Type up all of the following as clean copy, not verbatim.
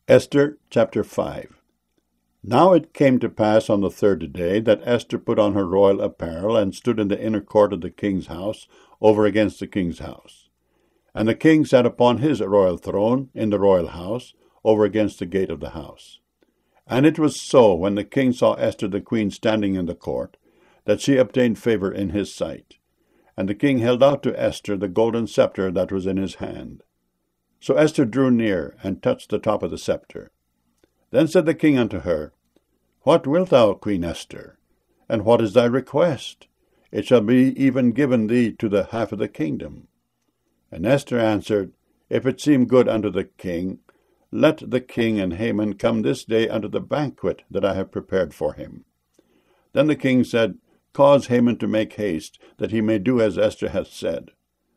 Esther chapter 5. Now it came to pass on the third day that Esther put on her royal apparel and stood in the inner court of the king's house over against the king's house. And the king sat upon his royal throne in the royal house over against the gate of the house. And it was so, when the king saw Esther the queen standing in the court, that she obtained favor in his sight. And the king held out to Esther the golden scepter that was in his hand. So Esther drew near, and touched the top of the scepter. Then said the king unto her, What wilt thou, Queen Esther? And what is thy request? It shall be even given thee to the half of the kingdom. And Esther answered, If it seem good unto the king, let the king and Haman come this day unto the banquet that I have prepared for him. Then the king said, Cause Haman to make haste, that he may do as Esther hath said.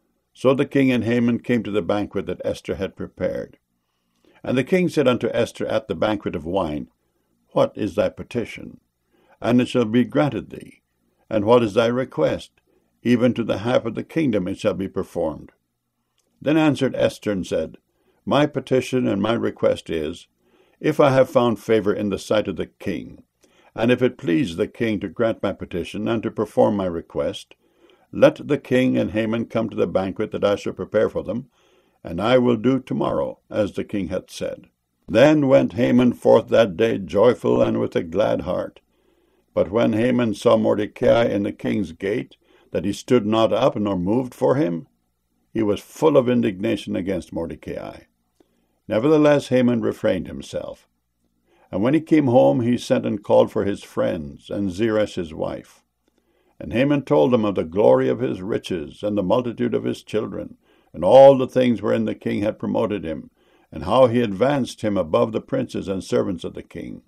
So the king and Haman came to the banquet that Esther had prepared. And the king said unto Esther at the banquet of wine, What is thy petition? And it shall be granted thee. And what is thy request? Even to the half of the kingdom it shall be performed. Then answered Esther and said, My petition and my request is, if I have found favor in the sight of the king, and if it please the king to grant my petition and to perform my request, let the king and Haman come to the banquet that I shall prepare for them, and I will do tomorrow as the king hath said. Then went Haman forth that day joyful and with a glad heart. But when Haman saw Mordecai in the king's gate, that he stood not up nor moved for him, he was full of indignation against Mordecai. Nevertheless Haman refrained himself. And when he came home, he sent and called for his friends, and Zeresh his wife. And Haman told them of the glory of his riches, and the multitude of his children, and all the things wherein the king had promoted him, and how he advanced him above the princes and servants of the king.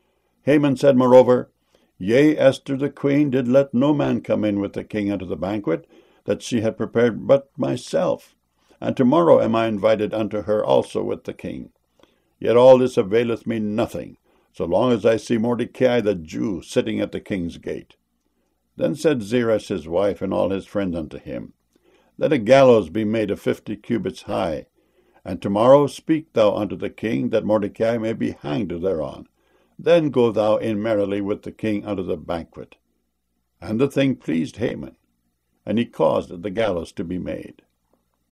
Haman said moreover, Yea, Esther the queen did let no man come in with the king unto the banquet that she had prepared but myself, and tomorrow am I invited unto her also with the king. Yet all this availeth me nothing, so long as I see Mordecai the Jew sitting at the king's gate. Then said Zeresh his wife and all his friends unto him, Let a gallows be made of 50 cubits high, and tomorrow speak thou unto the king, that Mordecai may be hanged thereon. Then go thou in merrily with the king unto the banquet. And the thing pleased Haman, and he caused the gallows to be made.